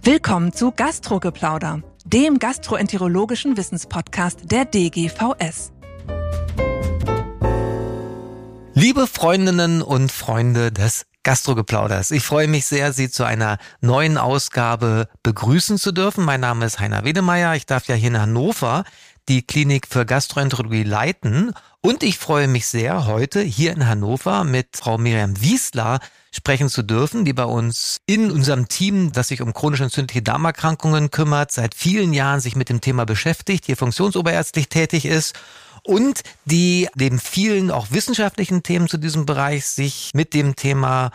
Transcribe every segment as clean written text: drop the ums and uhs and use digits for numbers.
Willkommen zu Gastrogeplauder, dem gastroenterologischen Wissenspodcast der DGVS. Liebe Freundinnen und Freunde des Gastrogeplauders, ich freue mich sehr, Sie zu einer neuen Ausgabe begrüßen zu dürfen. Mein Name ist Heiner Wedemeyer, ich darf ja hier in Hannover die Klinik für Gastroenterologie leiten und ich freue mich sehr, heute hier in Hannover mit Frau Miriam Wiesler sprechen zu dürfen, die bei uns in unserem Team, das sich um chronisch entzündliche Darmerkrankungen kümmert, seit vielen Jahren sich mit dem Thema beschäftigt, hier funktionsoberärztlich tätig ist und die neben vielen auch wissenschaftlichen Themen zu diesem Bereich sich mit dem Thema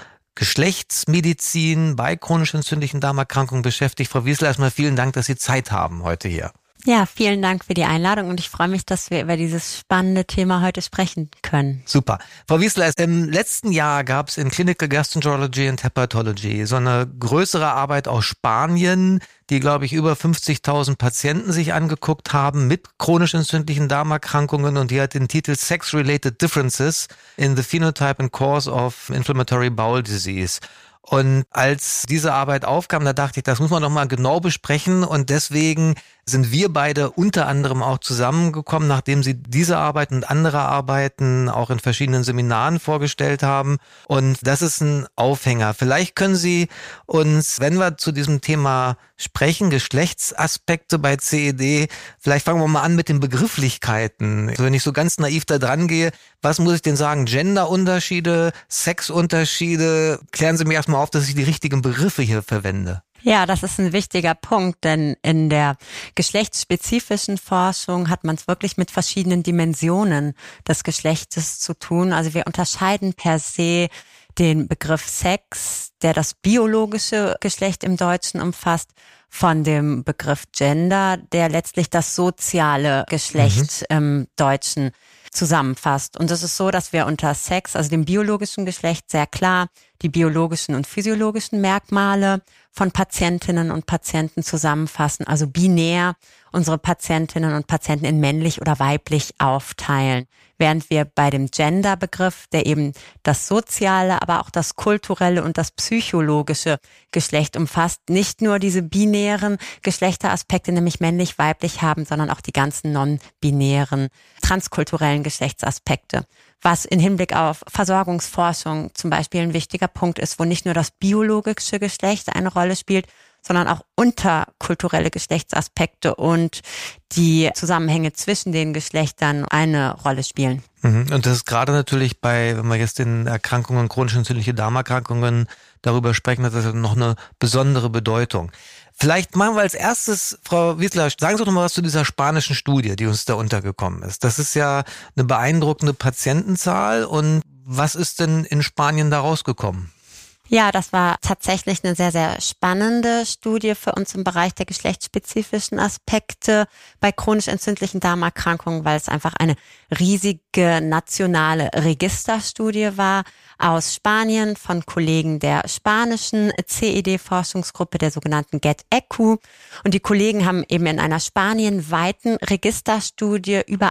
Geschlechtsmedizin bei chronisch entzündlichen Darmerkrankungen beschäftigt. Frau Wiesler, erstmal vielen Dank, dass Sie Zeit haben heute hier. Ja, vielen Dank für die Einladung und ich freue mich, dass wir über dieses spannende Thema heute sprechen können. Super. Frau Wiesler, im letzten Jahr gab es in Clinical Gastroenterology and Hepatology so eine größere Arbeit aus Spanien, die, glaube ich, über 50.000 Patienten sich angeguckt haben mit chronisch entzündlichen Darmerkrankungen und die hat den Titel Sex-Related Differences in the Phenotype and Course of Inflammatory Bowel Disease. Und als diese Arbeit aufkam, da dachte ich, das muss man doch mal genau besprechen und deswegen sind wir beide unter anderem auch zusammengekommen, nachdem Sie diese Arbeit und andere Arbeiten auch in verschiedenen Seminaren vorgestellt haben. Und das ist ein Aufhänger. Vielleicht können Sie uns, wenn wir zu diesem Thema sprechen, Geschlechtsaspekte bei CED, vielleicht fangen wir mal an mit den Begrifflichkeiten. Also wenn ich so ganz naiv da dran gehe, was muss ich denn sagen? Genderunterschiede, Sexunterschiede? Klären Sie mir erstmal auf, dass ich die richtigen Begriffe hier verwende. Ja, das ist ein wichtiger Punkt, denn in der geschlechtsspezifischen Forschung hat man es wirklich mit verschiedenen Dimensionen des Geschlechtes zu tun. Also wir unterscheiden per se den Begriff Sex, der das biologische Geschlecht im Deutschen umfasst, von dem Begriff Gender, der letztlich das soziale Geschlecht im Deutschen zusammenfasst. Und es ist so, dass wir unter Sex, also dem biologischen Geschlecht, sehr klar die biologischen und physiologischen Merkmale von Patientinnen und Patienten zusammenfassen, also binär unsere Patientinnen und Patienten in männlich oder weiblich aufteilen. Während wir bei dem Gender-Begriff, der eben das soziale, aber auch das kulturelle und das psychologische Geschlecht umfasst, nicht nur diese binären Geschlechteraspekte, nämlich männlich-weiblich haben, sondern auch die ganzen non-binären, transkulturellen Geschlechtsaspekte. Was in Hinblick auf Versorgungsforschung zum Beispiel ein wichtiger Punkt ist, wo nicht nur das biologische Geschlecht eine Rolle spielt, sondern auch unterkulturelle Geschlechtsaspekte und die Zusammenhänge zwischen den Geschlechtern eine Rolle spielen. Und das ist gerade natürlich wenn wir jetzt in Erkrankungen, chronisch entzündliche Darmerkrankungen darüber sprechen, hat das noch eine besondere Bedeutung. Vielleicht machen wir als erstes, Frau Wiesler, sagen Sie doch mal was zu dieser spanischen Studie, die uns da untergekommen ist. Das ist ja eine beeindruckende Patientenzahl und was ist denn in Spanien da rausgekommen? Ja, das war tatsächlich eine sehr, sehr spannende Studie für uns im Bereich der geschlechtsspezifischen Aspekte bei chronisch entzündlichen Darmerkrankungen, weil es einfach eine riesige nationale Registerstudie war aus Spanien von Kollegen der spanischen CED-Forschungsgruppe, der sogenannten GET-ECU. Und die Kollegen haben eben in einer spanienweiten Registerstudie über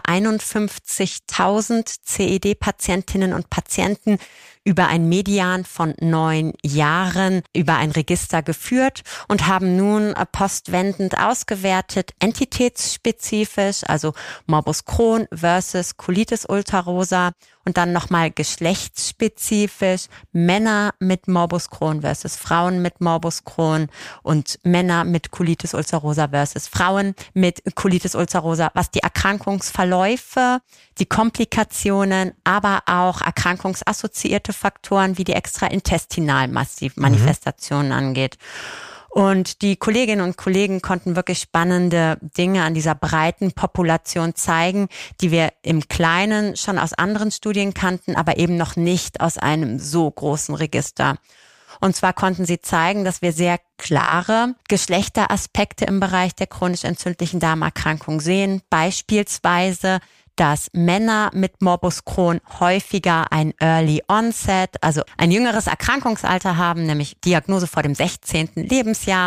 51.000 CED-Patientinnen und Patienten über ein Median von 9 Jahren über ein Register geführt und haben nun postwendend ausgewertet, entitätsspezifisch, also Morbus Crohn versus Colitis ulcerosa und dann nochmal geschlechtsspezifisch Männer mit Morbus Crohn versus Frauen mit Morbus Crohn und Männer mit Colitis ulcerosa versus Frauen mit Colitis ulcerosa, was die Erkrankungsverläufe, die Komplikationen, aber auch erkrankungsassoziierte Faktoren wie die extraintestinalen Manifestationen angeht. Und die Kolleginnen und Kollegen konnten wirklich spannende Dinge an dieser breiten Population zeigen, die wir im Kleinen schon aus anderen Studien kannten, aber eben noch nicht aus einem so großen Register. Und zwar konnten sie zeigen, dass wir sehr klare Geschlechteraspekte im Bereich der chronisch entzündlichen Darmerkrankung sehen. Beispielsweise, dass Männer mit Morbus Crohn häufiger ein Early Onset, also ein jüngeres Erkrankungsalter haben, nämlich Diagnose vor dem 16. Lebensjahr,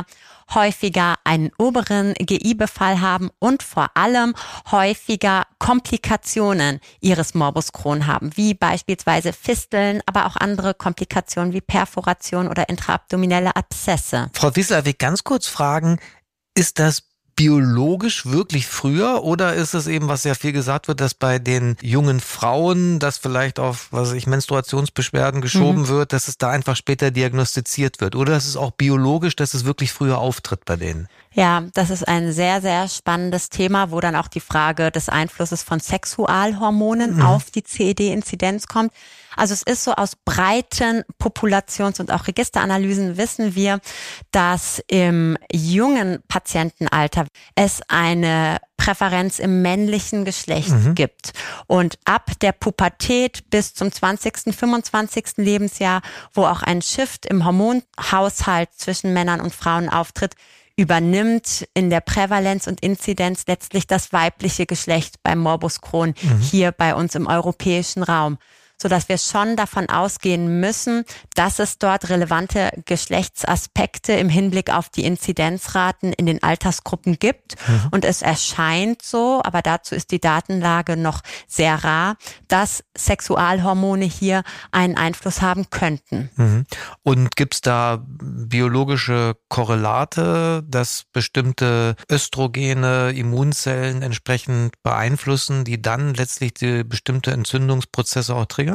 häufiger einen oberen GI-Befall haben und vor allem häufiger Komplikationen ihres Morbus Crohn haben, wie beispielsweise Fisteln, aber auch andere Komplikationen wie Perforation oder intraabdominelle Abszesse. Frau Wiesler, darf ich ganz kurz fragen, ist das biologisch wirklich früher oder ist es eben, was sehr viel gesagt wird, dass bei den jungen Frauen das vielleicht auf, Menstruationsbeschwerden geschoben wird, dass es da einfach später diagnostiziert wird? Oder ist es auch biologisch, dass es wirklich früher auftritt bei denen? Ja, das ist ein sehr, sehr spannendes Thema, wo dann auch die Frage des Einflusses von Sexualhormonen auf die CED-Inzidenz kommt. Also es ist so, aus breiten Populations- und auch Registeranalysen wissen wir, dass im jungen Patientenalter es eine Präferenz im männlichen Geschlecht gibt. Und ab der Pubertät bis zum 20., 25. Lebensjahr, wo auch ein Shift im Hormonhaushalt zwischen Männern und Frauen auftritt, übernimmt in der Prävalenz und Inzidenz letztlich das weibliche Geschlecht beim Morbus Crohn hier bei uns im europäischen Raum, sodass wir schon davon ausgehen müssen, dass es dort relevante Geschlechtsaspekte im Hinblick auf die Inzidenzraten in den Altersgruppen gibt. Und es erscheint so, aber dazu ist die Datenlage noch sehr rar, dass Sexualhormone hier einen Einfluss haben könnten. Und gibt's da biologische Korrelate, dass bestimmte Östrogene Immunzellen entsprechend beeinflussen, die dann letztlich die bestimmte Entzündungsprozesse auch triggern?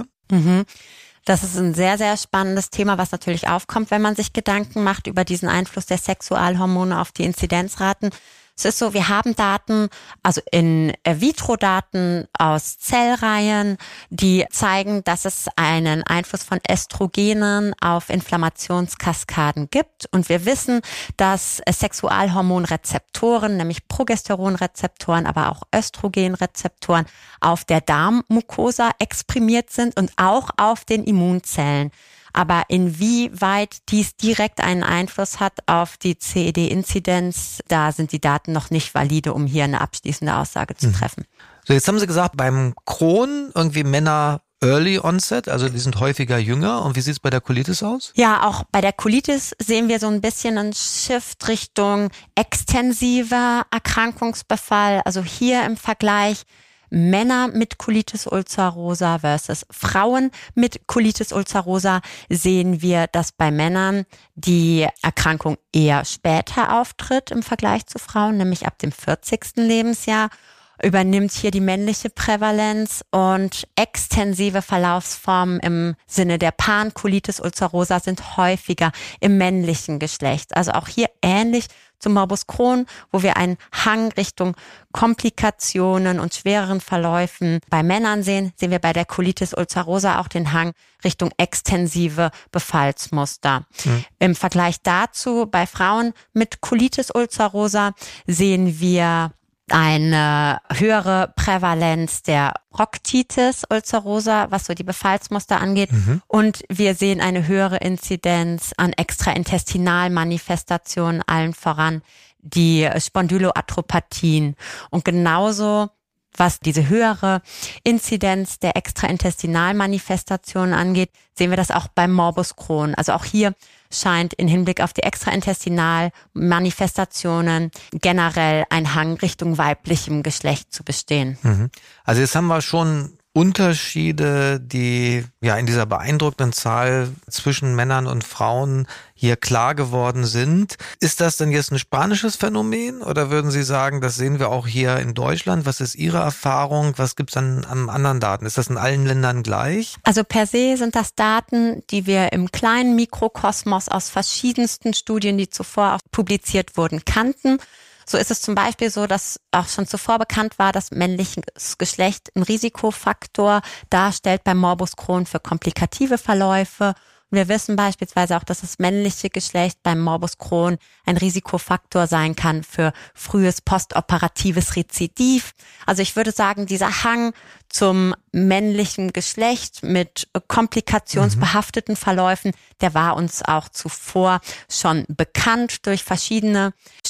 Das ist ein sehr, sehr spannendes Thema, was natürlich aufkommt, wenn man sich Gedanken macht über diesen Einfluss der Sexualhormone auf die Inzidenzraten. Es ist so, wir haben Daten, also In-vitro-Daten aus Zellreihen, die zeigen, dass es einen Einfluss von Östrogenen auf Inflammationskaskaden gibt. Und wir wissen, dass Sexualhormonrezeptoren, nämlich Progesteronrezeptoren, aber auch Östrogenrezeptoren auf der Darmmucosa exprimiert sind und auch auf den Immunzellen. Aber inwieweit dies direkt einen Einfluss hat auf die CED-Inzidenz, da sind die Daten noch nicht valide, um hier eine abschließende Aussage zu treffen. So, jetzt haben Sie gesagt, beim Crohn irgendwie Männer Early Onset, also die sind häufiger jünger. Und wie sieht es bei der Colitis aus? Ja, auch bei der Colitis sehen wir so ein bisschen einen Shift Richtung extensiver Erkrankungsbefall. Also hier im Vergleich Männer mit Colitis ulcerosa versus Frauen mit Colitis ulcerosa sehen wir, dass bei Männern die Erkrankung eher später auftritt im Vergleich zu Frauen, nämlich ab dem 40. Lebensjahr. Übernimmt hier die männliche Prävalenz und extensive Verlaufsformen im Sinne der Pancolitis ulcerosa sind häufiger im männlichen Geschlecht. Also auch hier ähnlich zum Morbus Crohn, wo wir einen Hang Richtung Komplikationen und schwereren Verläufen bei Männern sehen, sehen wir bei der Colitis ulcerosa auch den Hang Richtung extensive Befallsmuster. Im Vergleich dazu bei Frauen mit Colitis ulcerosa sehen wir eine höhere Prävalenz der Proctitis ulcerosa, was so die Befallsmuster angeht. Und wir sehen eine höhere Inzidenz an Extraintestinalmanifestationen, allen voran die Spondyloarthropathien. Und genauso, was diese höhere Inzidenz der Extraintestinalmanifestationen angeht, sehen wir das auch beim Morbus Crohn. Also auch hier scheint in Hinblick auf die Extraintestinalmanifestationen generell ein Hang Richtung weiblichem Geschlecht zu bestehen. Also jetzt haben wir schon Unterschiede, die ja in dieser beeindruckenden Zahl zwischen Männern und Frauen hier klar geworden sind. Ist das denn jetzt ein spanisches Phänomen oder würden Sie sagen, das sehen wir auch hier in Deutschland? Was ist Ihre Erfahrung? Was gibt es an anderen Daten? Ist das in allen Ländern gleich? Also per se sind das Daten, die wir im kleinen Mikrokosmos aus verschiedensten Studien, die zuvor auch publiziert wurden, kannten. So ist es zum Beispiel so, dass auch schon zuvor bekannt war, dass männliches Geschlecht einen Risikofaktor darstellt beim Morbus Crohn für komplikative Verläufe. Und wir wissen beispielsweise auch, dass das männliche Geschlecht beim Morbus Crohn ein Risikofaktor sein kann für frühes postoperatives Rezidiv. Also ich würde sagen, dieser Hang zum männlichen Geschlecht mit komplikationsbehafteten Verläufen, der war uns auch zuvor schon bekannt durch verschiedene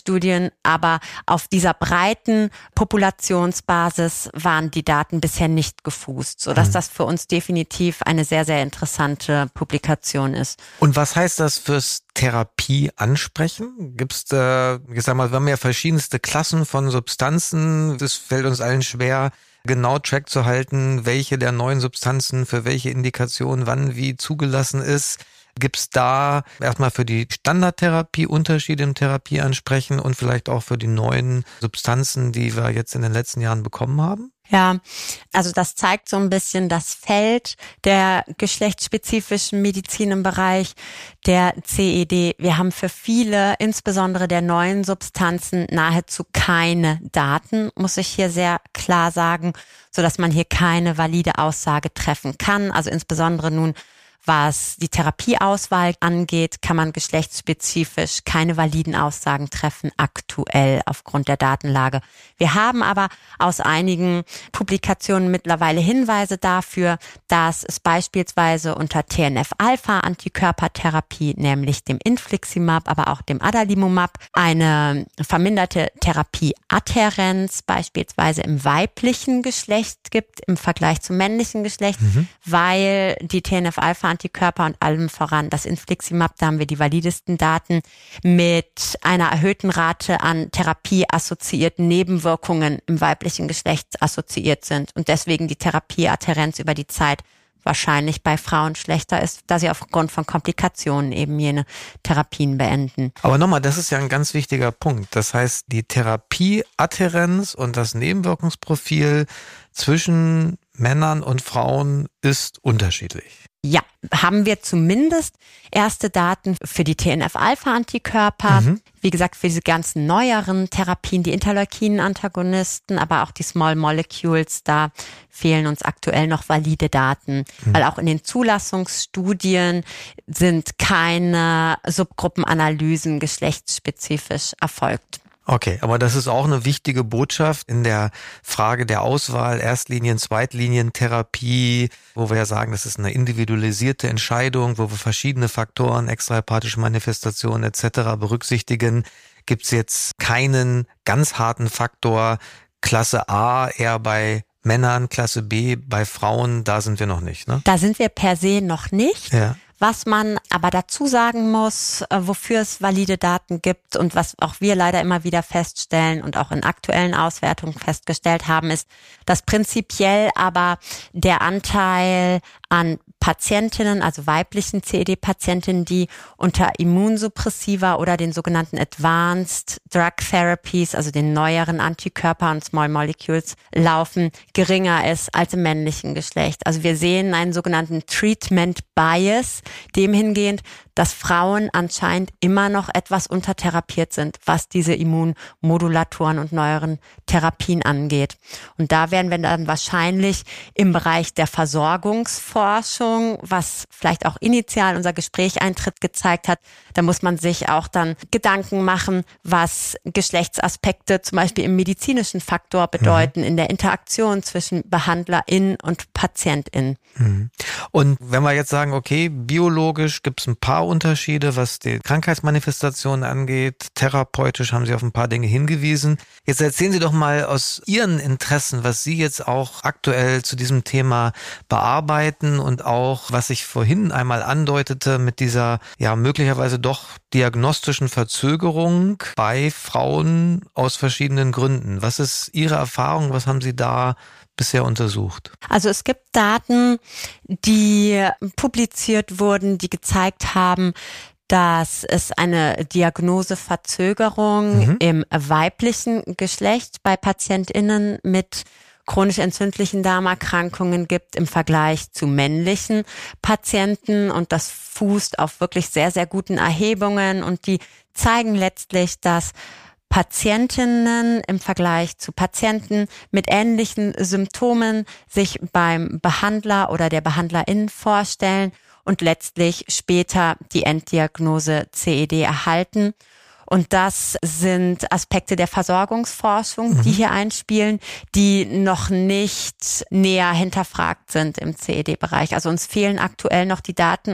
Studien, aber auf dieser breiten Populationsbasis waren die Daten bisher nicht gefußt, sodass das für uns definitiv eine sehr, sehr interessante Publikation ist. Und was heißt das fürs Therapie ansprechen? Gibt's da, ich sag mal, wir haben ja verschiedenste Klassen von Substanzen. Das fällt uns allen schwer, genau Track zu halten, welche der neuen Substanzen für welche Indikation wann wie zugelassen ist. Gibt's da erstmal für die Standardtherapie Unterschiede im Therapieansprechen und vielleicht auch für die neuen Substanzen, die wir jetzt in den letzten Jahren bekommen haben? Ja, also das zeigt so ein bisschen das Feld der geschlechtsspezifischen Medizin im Bereich der CED. Wir haben für viele, insbesondere der neuen Substanzen, nahezu keine Daten, muss ich hier sehr klar sagen, sodass man hier keine valide Aussage treffen kann. Also insbesondere nun, was die Therapieauswahl angeht, kann man geschlechtsspezifisch keine validen Aussagen treffen, aktuell aufgrund der Datenlage. Wir haben aber aus einigen Publikationen mittlerweile Hinweise dafür, dass es beispielsweise unter TNF-Alpha-Antikörpertherapie, nämlich dem Infliximab, aber auch dem Adalimumab, eine verminderte Therapieadhärenz beispielsweise im weiblichen Geschlecht gibt im Vergleich zum männlichen Geschlecht, weil die TNF-Alpha-Antikörper und allem voran das Infliximab, da haben wir die validesten Daten, mit einer erhöhten Rate an therapieassoziierten Nebenwirkungen im weiblichen Geschlecht assoziiert sind und deswegen die Therapieadhärenz über die Zeit wahrscheinlich bei Frauen schlechter ist, da sie aufgrund von Komplikationen eben jene Therapien beenden. Aber nochmal, das ist ja ein ganz wichtiger Punkt. Das heißt, die Therapieadhärenz und das Nebenwirkungsprofil zwischen Männern und Frauen ist unterschiedlich. Ja, haben wir zumindest erste Daten für die TNF-Alpha-Antikörper. Wie gesagt, für diese ganzen neueren Therapien, die Interleukinin-Antagonisten, aber auch die Small Molecules, da fehlen uns aktuell noch valide Daten. Weil auch in den Zulassungsstudien sind keine Subgruppenanalysen geschlechtsspezifisch erfolgt. Okay, aber das ist auch eine wichtige Botschaft in der Frage der Auswahl, Erstlinien-, Zweitlinientherapie, wo wir ja sagen, das ist eine individualisierte Entscheidung, wo wir verschiedene Faktoren, extrahepatische Manifestationen etc. berücksichtigen. Gibt's jetzt keinen ganz harten Faktor, Klasse A eher bei Männern, Klasse B bei Frauen, da sind wir noch nicht, ne? Da sind wir per se noch nicht. Ja. Was man aber dazu sagen muss, wofür es valide Daten gibt und was auch wir leider immer wieder feststellen und auch in aktuellen Auswertungen festgestellt haben, ist, dass prinzipiell aber der Anteil an Patientinnen, also weiblichen CED-Patientinnen, die unter Immunsuppressiva oder den sogenannten Advanced Drug Therapies, also den neueren Antikörper und Small Molecules laufen, geringer ist als im männlichen Geschlecht. Also wir sehen einen sogenannten Treatment Bias, dem hingehend, dass Frauen anscheinend immer noch etwas untertherapiert sind, was diese Immunmodulatoren und neueren Therapien angeht. Und da werden wir dann wahrscheinlich im Bereich der Versorgungsforschung, was vielleicht auch initial unser Gesprächseintritt gezeigt hat, da muss man sich auch dann Gedanken machen, was Geschlechtsaspekte zum Beispiel im medizinischen Faktor bedeuten, in der Interaktion zwischen BehandlerInnen und PatientInnen. Und wenn wir jetzt sagen, okay, biologisch gibt es ein paar Unterschiede, was die Krankheitsmanifestationen angeht. Therapeutisch haben Sie auf ein paar Dinge hingewiesen. Jetzt erzählen Sie doch mal aus Ihren Interessen, was Sie jetzt auch aktuell zu diesem Thema bearbeiten und auch, was ich vorhin einmal andeutete, mit dieser ja möglicherweise doch diagnostischen Verzögerung bei Frauen aus verschiedenen Gründen. Was ist Ihre Erfahrung? Was haben Sie da bisher untersucht? Also es gibt Daten, die publiziert wurden, die gezeigt haben, dass es eine Diagnoseverzögerung im weiblichen Geschlecht bei PatientInnen mit chronisch entzündlichen Darmerkrankungen gibt im Vergleich zu männlichen Patienten, und das fußt auf wirklich sehr, sehr guten Erhebungen, und die zeigen letztlich, dass Patientinnen im Vergleich zu Patienten mit ähnlichen Symptomen sich beim Behandler oder der Behandlerin vorstellen und letztlich später die Enddiagnose CED erhalten. Und das sind Aspekte der Versorgungsforschung, die hier einspielen, die noch nicht näher hinterfragt sind im CED-Bereich. Also uns fehlen aktuell noch die Daten, um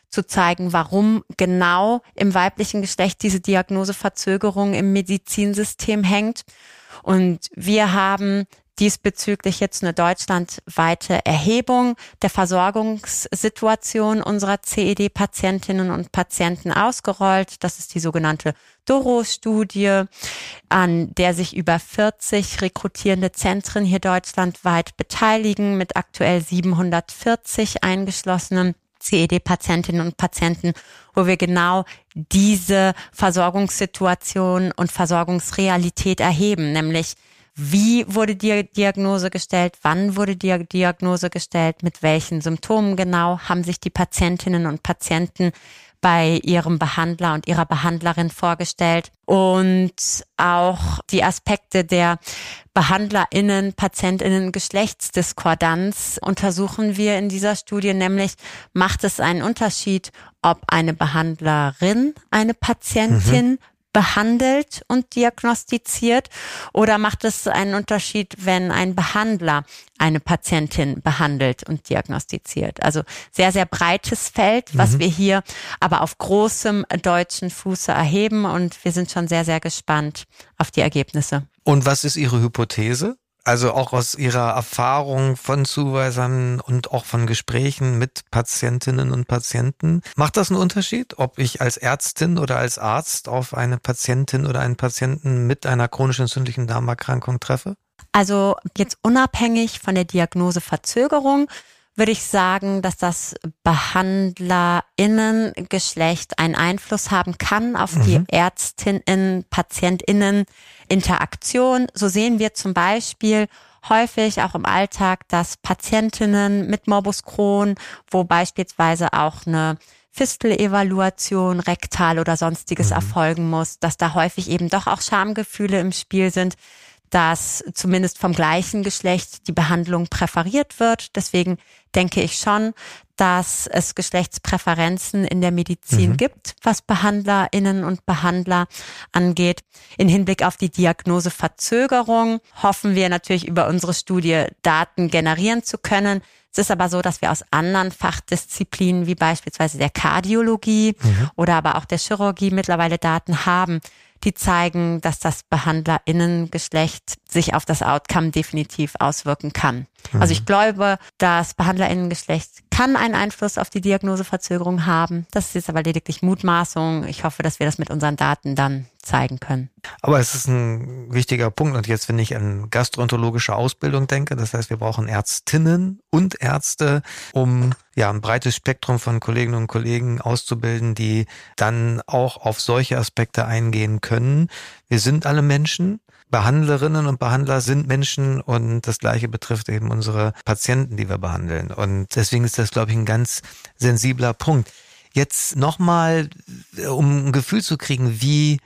zu zeigen, warum genau im weiblichen Geschlecht diese Diagnoseverzögerung im Medizinsystem hängt. Und wir haben diesbezüglich jetzt eine deutschlandweite Erhebung der Versorgungssituation unserer CED-Patientinnen und Patienten ausgerollt. Das ist die sogenannte DORO-Studie, an der sich über 40 rekrutierende Zentren hier deutschlandweit beteiligen, mit aktuell 740 eingeschlossenen CED-Patientinnen und Patienten, wo wir genau diese Versorgungssituation und Versorgungsrealität erheben, nämlich wie wurde die Diagnose gestellt? Wann wurde die Diagnose gestellt? Mit welchen Symptomen genau haben sich die Patientinnen und Patienten bei ihrem Behandler und ihrer Behandlerin vorgestellt? Und auch die Aspekte der BehandlerInnen, PatientInnen Geschlechtsdiskordanz untersuchen wir in dieser Studie, nämlich macht es einen Unterschied, ob eine Behandlerin eine Patientin behandelt und diagnostiziert, oder macht es einen Unterschied, wenn ein Behandler eine Patientin behandelt und diagnostiziert? Also sehr, sehr breites Feld, was wir hier aber auf großem deutschen Fuße erheben, und wir sind schon sehr, sehr gespannt auf die Ergebnisse. Und was ist Ihre Hypothese? Also auch aus Ihrer Erfahrung von Zuweisern und auch von Gesprächen mit Patientinnen und Patienten. Macht das einen Unterschied, ob ich als Ärztin oder als Arzt auf eine Patientin oder einen Patienten mit einer chronisch entzündlichen Darmerkrankung treffe? Also jetzt unabhängig von der Diagnoseverzögerung würde ich sagen, dass das BehandlerInnen-Geschlecht einen Einfluss haben kann auf die ÄrztInnen-PatientInnen-Interaktion. So sehen wir zum Beispiel häufig auch im Alltag, dass Patientinnen mit Morbus Crohn, wo beispielsweise auch eine Fistelevaluation, rektal oder sonstiges erfolgen muss, dass da häufig eben doch auch Schamgefühle im Spiel sind, dass zumindest vom gleichen Geschlecht die Behandlung präferiert wird. Deswegen denke ich schon, dass es Geschlechtspräferenzen in der Medizin gibt, was BehandlerInnen und Behandler angeht. In Hinblick auf die Diagnoseverzögerung hoffen wir natürlich über unsere Studie Daten generieren zu können. Es ist aber so, dass wir aus anderen Fachdisziplinen wie beispielsweise der Kardiologie oder aber auch der Chirurgie mittlerweile Daten haben, die zeigen, dass das BehandlerInnen-Geschlecht sich auf das Outcome definitiv auswirken kann. Also ich glaube, das BehandlerInnen-Geschlecht kann einen Einfluss auf die Diagnoseverzögerung haben. Das ist jetzt aber lediglich Mutmaßung. Ich hoffe, dass wir das mit unseren Daten dann zeigen können. Aber es ist ein wichtiger Punkt. Und jetzt, wenn ich an gastroenterologische Ausbildung denke, das heißt, wir brauchen Ärztinnen und Ärzte, um ein breites Spektrum von Kolleginnen und Kollegen auszubilden, die dann auch auf solche Aspekte eingehen können. Wir sind alle Menschen. Behandlerinnen und Behandler sind Menschen, und das Gleiche betrifft eben unsere Patienten, die wir behandeln. Und deswegen ist das, glaube ich, ein ganz sensibler Punkt. Jetzt nochmal, um ein Gefühl zu kriegen, wie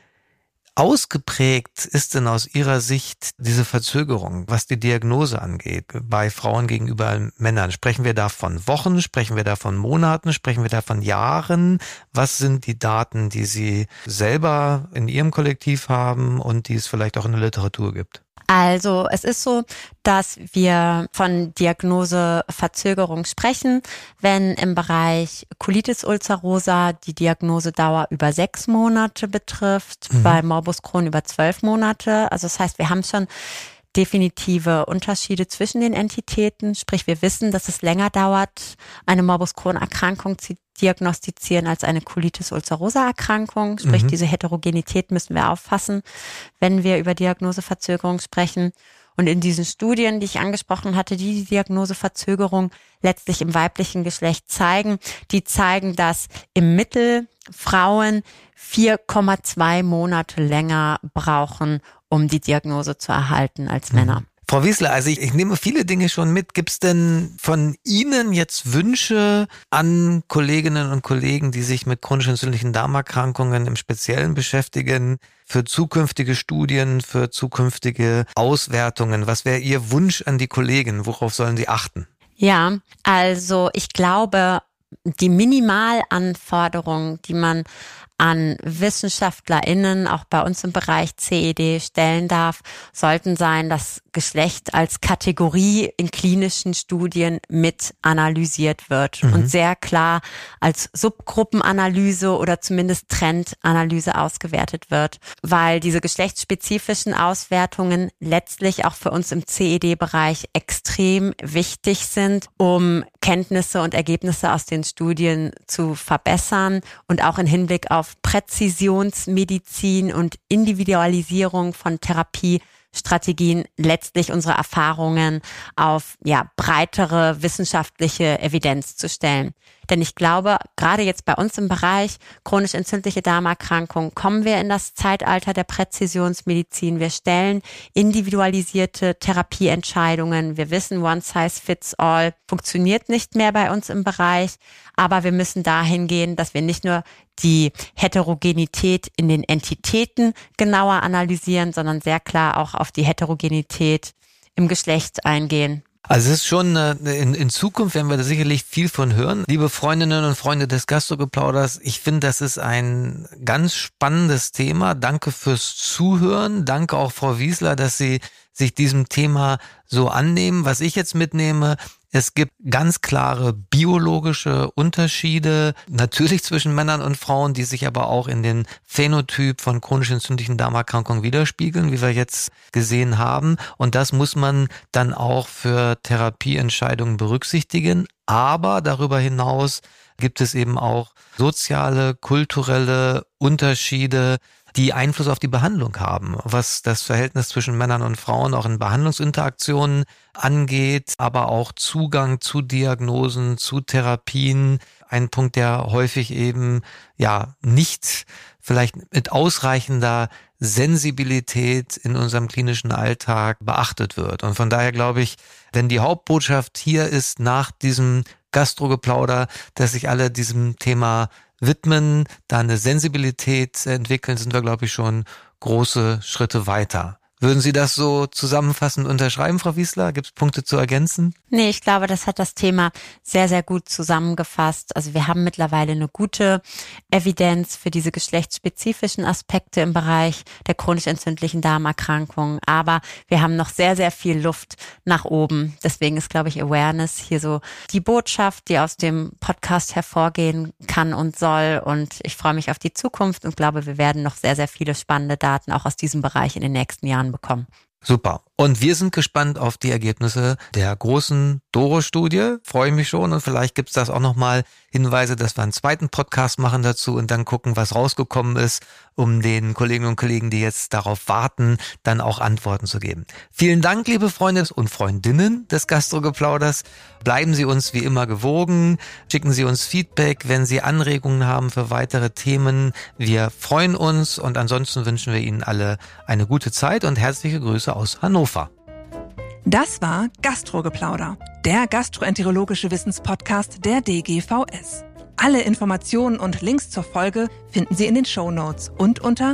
ausgeprägt ist denn aus Ihrer Sicht diese Verzögerung, was die Diagnose angeht, bei Frauen gegenüber Männern? Sprechen wir da von Wochen, sprechen wir da von Monaten, sprechen wir da von Jahren? Was sind die Daten, die Sie selber in Ihrem Kollektiv haben und die es vielleicht auch in der Literatur gibt? Also es ist so, dass wir von Diagnoseverzögerung sprechen, wenn im Bereich Colitis ulcerosa die Diagnosedauer über 6 Monate betrifft, bei Morbus Crohn über 12 Monate. Also das heißt, wir haben schon definitive Unterschiede zwischen den Entitäten. Sprich, wir wissen, dass es länger dauert, eine Morbus Crohn-Erkrankung zu diagnostizieren als eine Colitis ulcerosa-Erkrankung. Sprich, diese Heterogenität müssen wir auffassen, wenn wir über Diagnoseverzögerung sprechen. Und in diesen Studien, die ich angesprochen hatte, die Diagnoseverzögerung letztlich im weiblichen Geschlecht zeigen, die zeigen, dass im Mittel Frauen 4,2 Monate länger brauchen, um die Diagnose zu erhalten als Männer. Frau Wiesler, also ich nehme viele Dinge schon mit. Gibt es denn von Ihnen jetzt Wünsche an Kolleginnen und Kollegen, die sich mit chronisch entzündlichen Darmerkrankungen im Speziellen beschäftigen, für zukünftige Studien, für zukünftige Auswertungen? Was wäre Ihr Wunsch an die Kollegen? Worauf sollen sie achten? Ja, also ich glaube, die Minimalanforderung, die man an WissenschaftlerInnen, auch bei uns im Bereich CED, stellen darf, sollten sein, dass Geschlecht als Kategorie in klinischen Studien mit analysiert wird und sehr klar als Subgruppenanalyse oder zumindest Trendanalyse ausgewertet wird, weil diese geschlechtsspezifischen Auswertungen letztlich auch für uns im CED-Bereich extrem wichtig sind, um Kenntnisse und Ergebnisse aus den Studien zu verbessern und auch in Hinblick auf Präzisionsmedizin und Individualisierung von Therapiestrategien letztlich unsere Erfahrungen auf breitere wissenschaftliche Evidenz zu stellen. Denn ich glaube, gerade jetzt bei uns im Bereich chronisch entzündliche Darmerkrankung kommen wir in das Zeitalter der Präzisionsmedizin. Wir stellen individualisierte Therapieentscheidungen. Wir wissen, one size fits all funktioniert nicht mehr bei uns im Bereich. Aber wir müssen dahin gehen, dass wir nicht nur die Heterogenität in den Entitäten genauer analysieren, sondern sehr klar auch auf die Heterogenität im Geschlecht eingehen. Also es ist schon, in Zukunft werden wir da sicherlich viel von hören. Liebe Freundinnen und Freunde des Gastrogeplauders, ich finde, das ist ein ganz spannendes Thema. Danke fürs Zuhören. Danke auch Frau Wiesler, dass Sie sich diesem Thema so annehmen. Was ich jetzt mitnehme, es gibt ganz klare biologische Unterschiede, natürlich zwischen Männern und Frauen, die sich aber auch in den Phänotyp von chronisch entzündlichen Darmerkrankungen widerspiegeln, wie wir jetzt gesehen haben. Und das muss man dann auch für Therapieentscheidungen berücksichtigen. Aber darüber hinaus gibt es eben auch soziale, kulturelle Unterschiede, die Einfluss auf die Behandlung haben, was das Verhältnis zwischen Männern und Frauen auch in Behandlungsinteraktionen angeht, aber auch Zugang zu Diagnosen, zu Therapien. Ein Punkt, der häufig eben nicht vielleicht mit ausreichender Sensibilität in unserem klinischen Alltag beachtet wird. Und von daher glaube ich, denn die Hauptbotschaft hier ist nach diesem Gastrogeplauder, dass sich alle diesem Thema widmen, da eine Sensibilität entwickeln, sind wir, glaube ich, schon große Schritte weiter. Würden Sie das so zusammenfassend unterschreiben, Frau Wiesler? Gibt es Punkte zu ergänzen? Nee, ich glaube, das hat das Thema sehr, sehr gut zusammengefasst. Also wir haben mittlerweile eine gute Evidenz für diese geschlechtsspezifischen Aspekte im Bereich der chronisch entzündlichen Darmerkrankungen. Aber wir haben noch sehr, sehr viel Luft nach oben. Deswegen ist, glaube ich, Awareness hier so die Botschaft, die aus dem Podcast hervorgehen kann und soll. Und ich freue mich auf die Zukunft und glaube, wir werden noch sehr, sehr viele spannende Daten auch aus diesem Bereich in den nächsten Jahren bekommen. Super. Und wir sind gespannt auf die Ergebnisse der großen Doro-Studie. Freue mich schon und vielleicht gibt's das auch nochmal Hinweise, dass wir einen zweiten Podcast machen dazu und dann gucken, was rausgekommen ist, um den Kolleginnen und Kollegen, die jetzt darauf warten, dann auch Antworten zu geben. Vielen Dank, liebe Freunde und Freundinnen des Gastrogeplauders. Bleiben Sie uns wie immer gewogen. Schicken Sie uns Feedback, wenn Sie Anregungen haben für weitere Themen. Wir freuen uns und ansonsten wünschen wir Ihnen alle eine gute Zeit und herzliche Grüße aus Hannover. Das war Gastrogeplauder, der gastroenterologische Wissenspodcast der DGVS. Alle Informationen und Links zur Folge finden Sie in den Shownotes und unter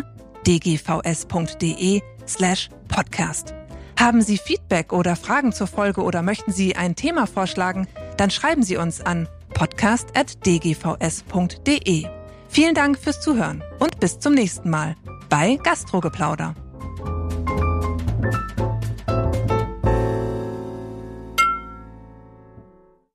dgvs.de/podcast. Haben Sie Feedback oder Fragen zur Folge oder möchten Sie ein Thema vorschlagen, dann schreiben Sie uns an podcast@dgvs.de. Vielen Dank fürs Zuhören und bis zum nächsten Mal bei Gastrogeplauder.